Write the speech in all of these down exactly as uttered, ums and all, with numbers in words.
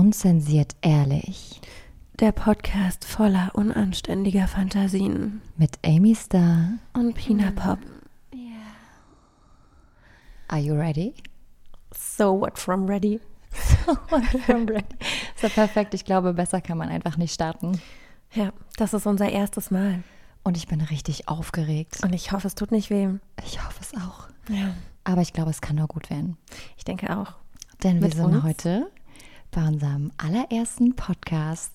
Unzensiert ehrlich. Der Podcast voller unanständiger Fantasien. Mit Amy Star und Pina Pop. Yeah. Are you ready? So what from ready? So what from ready. So perfekt. Ich glaube, besser kann man einfach nicht starten. Ja, das ist unser erstes Mal. Und ich bin richtig aufgeregt. Und ich hoffe, es tut nicht weh. Ich hoffe es auch. Ja. Aber ich glaube, es kann nur gut werden. Ich denke auch. Denn wir Mit sind uns? heute bei unserem allerersten Podcast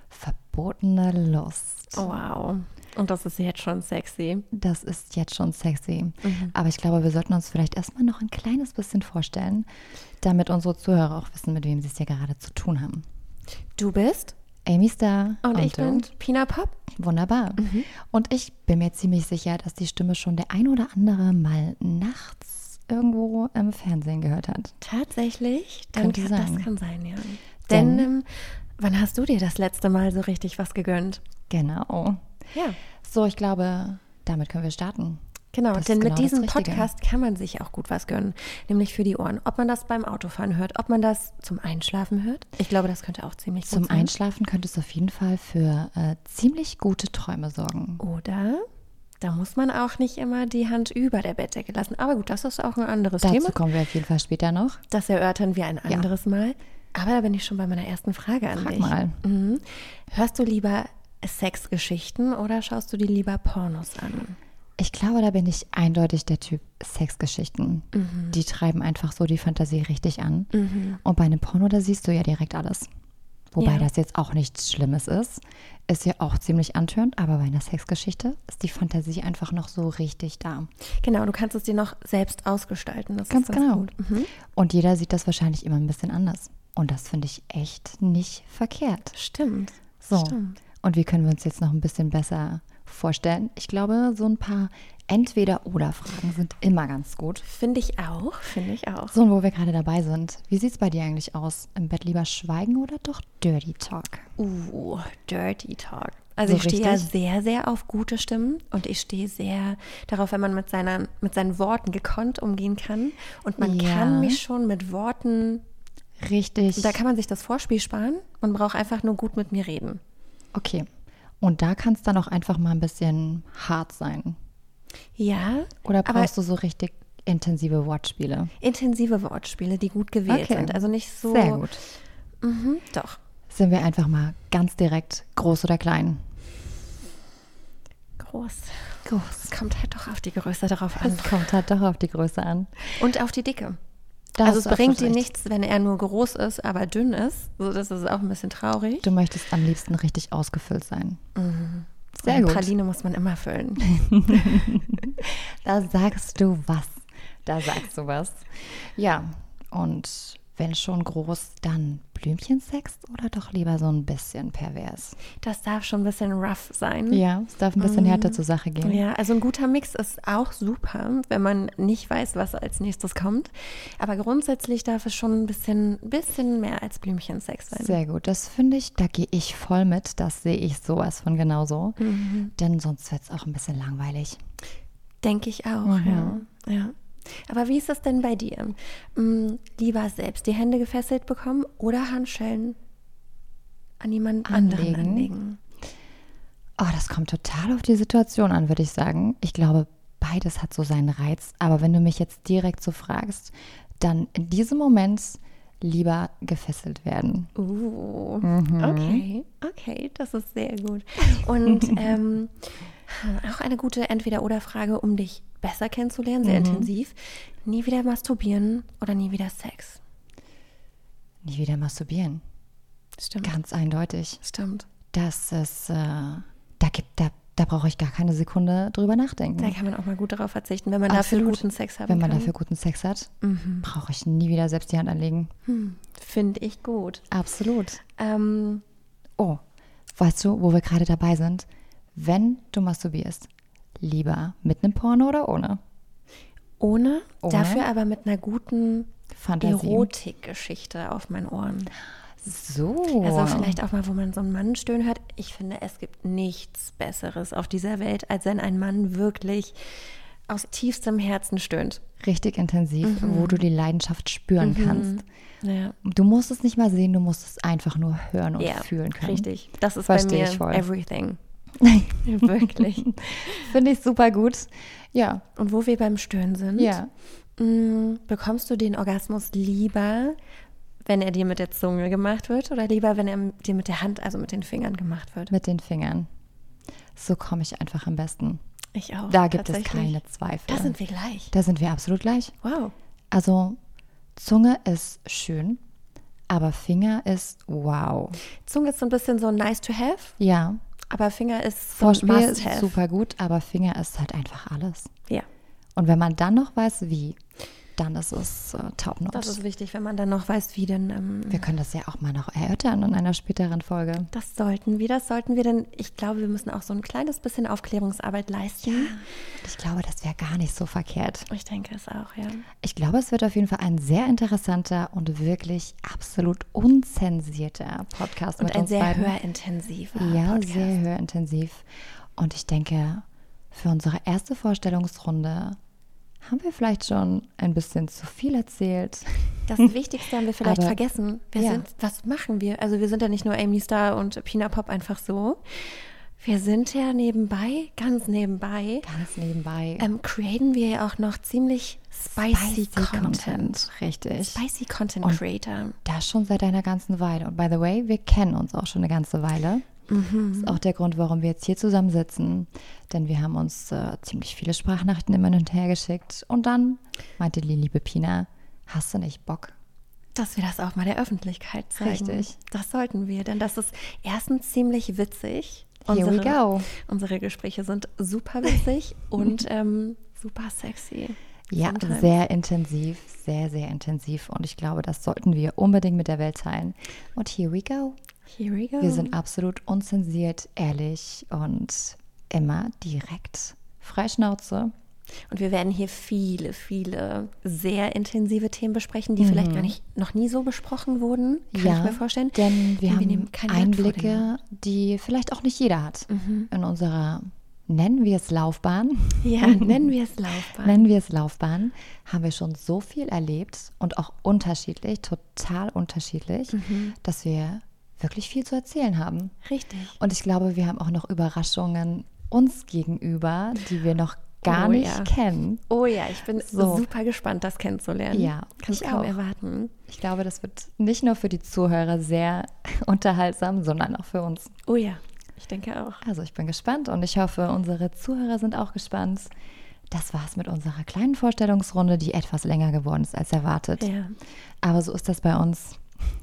Verbotene Lust. Wow. Und das ist jetzt schon sexy. Das ist jetzt schon sexy. Mhm. Aber ich glaube, wir sollten uns vielleicht erstmal noch ein kleines bisschen vorstellen, damit unsere Zuhörer auch wissen, mit wem sie es hier gerade zu tun haben. Du bist? Amy Star. Und, ich du? bin Pina Pop. Wunderbar. Mhm. Und ich bin mir ziemlich sicher, dass die Stimme schon der ein oder andere mal nachts irgendwo im Fernsehen gehört hat. Tatsächlich? Dann Könnte kann, sein. Das kann sein, ja. Denn- Denn, ähm, wann hast du dir das letzte Mal so richtig was gegönnt? Genau. Ja. So, ich glaube, damit können wir starten. Genau, Das ist denn genau mit das diesem Richtige. Podcast kann man sich auch gut was gönnen, nämlich für die Ohren. Ob man das beim Autofahren hört, ob man das zum Einschlafen hört. Ich glaube, das könnte auch ziemlich Zum gut sein. Einschlafen könnte es auf jeden Fall für äh, ziemlich gute Träume sorgen. Oder da muss man auch nicht immer die Hand über der Bettdecke lassen. Aber gut, das ist auch ein anderes Dazu Thema. kommen wir auf jeden Fall später noch. Das erörtern wir ein Ja. anderes Mal. Aber da bin ich schon bei meiner ersten Frage an Frag dich. mal. Mhm. Hörst du lieber Sexgeschichten oder schaust du dir lieber Pornos an? Ich glaube, da bin ich eindeutig der Typ Sexgeschichten. Mhm. Die treiben einfach so die Fantasie richtig an. Und bei einem Porno, da siehst du ja direkt alles. Wobei Ja. das jetzt auch nichts Schlimmes ist. Ist ja auch ziemlich antörend, aber bei einer Sexgeschichte ist die Fantasie einfach noch so richtig da. Genau, du kannst es dir noch selbst ausgestalten. Das Ganz ist ganz genau. gut. Mhm. Und jeder sieht das wahrscheinlich immer ein bisschen anders. Und das finde ich echt nicht verkehrt. Stimmt. So, Stimmt. und wie können wir uns jetzt noch ein bisschen besser vorstellen? Ich glaube, so ein paar Entweder-Oder-Fragen sind immer ganz gut. Finde ich auch, finde ich auch. So, und wo wir gerade dabei sind, wie sieht es bei dir eigentlich aus? Im Bett lieber schweigen oder doch Dirty Talk? Uh, Dirty Talk. Also So ich stehe ja richtig? sehr, sehr auf gute Stimmen und ich stehe sehr darauf, wenn man mit, seiner, mit seinen Worten gekonnt umgehen kann. Und man Ja. kann mich schon mit Worten, Richtig. da kann man sich das Vorspiel sparen. Man braucht einfach nur gut mit mir reden. Okay. Und da kann es dann auch einfach mal ein bisschen hart sein. Ja, Oder aber brauchst du so richtig intensive Wortspiele? intensive Wortspiele, die gut gewählt Okay. sind. Also nicht so. Sehr gut. Mhm, doch. Sind wir einfach mal ganz direkt, groß oder klein? Groß. Groß. Es kommt halt doch auf die Größe darauf an. Es kommt halt doch auf die Größe an. Und auf die Dicke. Da also hast es du bringt absolut dir recht. nichts, wenn er nur groß ist, aber dünn ist. So, das ist auch ein bisschen traurig. Du möchtest am liebsten richtig ausgefüllt sein. Sehr Eine gut. Praline muss man immer füllen. Da sagst du was. Da sagst du was. Ja, und wenn schon groß, dann Blümchensex oder doch lieber so ein bisschen pervers? Das darf schon ein bisschen rough sein. Ja, es darf ein bisschen härter zur Sache gehen. Ja, also ein guter Mix ist auch super, wenn man nicht weiß, was als nächstes kommt. Aber grundsätzlich darf es schon ein bisschen, bisschen mehr als Blümchensex sein. Sehr gut, das finde ich, da gehe ich voll mit. Das sehe ich sowas von genauso. Denn sonst wird es auch ein bisschen langweilig. Denke ich auch, Mhm. ja. ja. Aber wie ist es denn bei dir? Hm, lieber selbst die Hände gefesselt bekommen oder Handschellen an jemand anderen Anlegen. anlegen? Oh, das kommt total auf die Situation an, würde ich sagen. Ich glaube, beides hat so seinen Reiz. Aber wenn du mich jetzt direkt so fragst, dann in diesem Moment lieber gefesselt werden. Uh, Mhm. okay, okay, das ist sehr gut. Und ähm, auch eine gute Entweder-oder-Frage, um dich besser kennenzulernen, sehr Mhm. intensiv. Nie wieder masturbieren oder nie wieder Sex? Nie wieder masturbieren. Stimmt. Ganz eindeutig. Stimmt. Das ist, äh, da gibt, da, da brauche ich gar keine Sekunde drüber nachdenken. Da kann man auch mal gut darauf verzichten, wenn man dafür Absolut. guten Sex haben Wenn man kann. dafür guten Sex hat, Mhm. brauche ich nie wieder selbst die Hand anlegen. Hm, finde ich gut. Absolut. Ähm, Oh, weißt du, wo wir gerade dabei sind? Wenn du masturbierst, lieber mit einem Porno oder ohne? ohne, Ohne? dafür aber mit einer guten Fantasie. Erotikgeschichte auf meinen Ohren. So. Also vielleicht auch mal, wo man so einen Mann stöhnen hört. Ich finde, es gibt nichts Besseres auf dieser Welt, als wenn ein Mann wirklich aus tiefstem Herzen stöhnt. Richtig intensiv, mhm. wo du die Leidenschaft spüren mhm. kannst. Ja. Du musst es nicht mal sehen, du musst es einfach nur hören und ja, fühlen können. Richtig, das ist Versteh bei mir ich voll. everything. Wirklich. Finde ich super gut. Ja. Und wo wir beim Stören sind, ja. mh, bekommst du den Orgasmus lieber, wenn er dir mit der Zunge gemacht wird oder lieber, wenn er dir mit der Hand, also mit den Fingern gemacht wird? Mit den Fingern. So komme ich einfach am besten. Ich auch. Da gibt es keine Zweifel. Da sind wir gleich. Da sind wir absolut gleich. Wow. Also Zunge ist schön, aber Finger ist wow. Zunge ist so ein bisschen so nice to have. Ja. Aber Finger ist so Vorspiel must ist have. super gut, aber Finger ist halt einfach alles. Ja. Und wenn man dann noch weiß, wie, dann ist es äh, top-notch. Das ist wichtig, wenn man dann noch weiß, wie denn... Ähm, wir können das ja auch mal noch erörtern in einer späteren Folge. Das sollten wir, das sollten wir, denn ich glaube, wir müssen auch so ein kleines bisschen Aufklärungsarbeit leisten. Ja, ich glaube, das wäre gar nicht so verkehrt. Ich denke es auch, ja. Ich glaube, es wird auf jeden Fall ein sehr interessanter und wirklich absolut unzensierter Podcast und mit ein uns sehr beiden. hörintensiver Ja, Podcast. sehr hörintensiv. Und ich denke, für unsere erste Vorstellungsrunde haben wir vielleicht schon ein bisschen zu viel erzählt. Das Wichtigste haben wir vielleicht Aber, vergessen. Wir ja. sind, was machen wir? Also wir sind ja nicht nur Amy Star und Pina Pop einfach so. Wir sind ja nebenbei, ganz nebenbei, Ganz nebenbei. ähm, createn wir ja auch noch ziemlich spicy, Spicy Content. Content, richtig. Spicy Content Und Creator. Das schon seit einer ganzen Weile. Und by the way, wir kennen uns auch schon eine ganze Weile. Mhm. Das ist auch der Grund, warum wir jetzt hier zusammen sitzen. Denn wir haben uns äh, ziemlich viele Sprachnachrichten immer hin und her geschickt. Und dann meinte die liebe Pina, hast du nicht Bock? Dass wir das auch mal der Öffentlichkeit zeigen. Richtig. Das sollten wir, denn das ist erstens ziemlich witzig. Here Unsere, we go. Unsere Gespräche sind super witzig und ähm, super sexy. Ja, Sometimes. sehr intensiv, sehr, sehr intensiv. Und ich glaube, das sollten wir unbedingt mit der Welt teilen. Und here we go. Here we go. Wir sind absolut unzensiert, ehrlich und immer direkt. Freischnauze. Und wir werden hier viele, viele sehr intensive Themen besprechen, die Mhm. vielleicht gar nicht noch nie so besprochen wurden, kann ja, ich mir vorstellen. denn wir Und haben nehmen kein Blatt vor den Einblicke, Mund. die vielleicht auch nicht jeder hat. Mhm. In unserer, nennen wir es Laufbahn, Ja, nennen wir es Laufbahn. nennen wir es Laufbahn, haben wir schon so viel erlebt und auch unterschiedlich, total unterschiedlich, Mhm. dass wir wirklich viel zu erzählen haben. Richtig. Und ich glaube, wir haben auch noch Überraschungen uns gegenüber, die wir noch gar Oh nicht ja. kennen. Oh ja, ich bin So. super gespannt, das kennenzulernen. Ja, Kann ich ich kaum auch. erwarten. Ich glaube, das wird nicht nur für die Zuhörer sehr unterhaltsam, sondern auch für uns. Oh ja, ich denke auch. Also ich bin gespannt und ich hoffe, unsere Zuhörer sind auch gespannt. Das war's mit unserer kleinen Vorstellungsrunde, die etwas länger geworden ist als erwartet. Ja. Aber so ist das bei uns.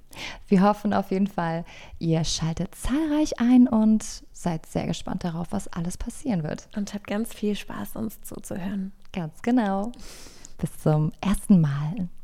Wir hoffen auf jeden Fall, ihr schaltet zahlreich ein und seid sehr gespannt darauf, was alles passieren wird. Und habt ganz viel Spaß, uns zuzuhören. Ganz genau. Bis zum ersten Mal.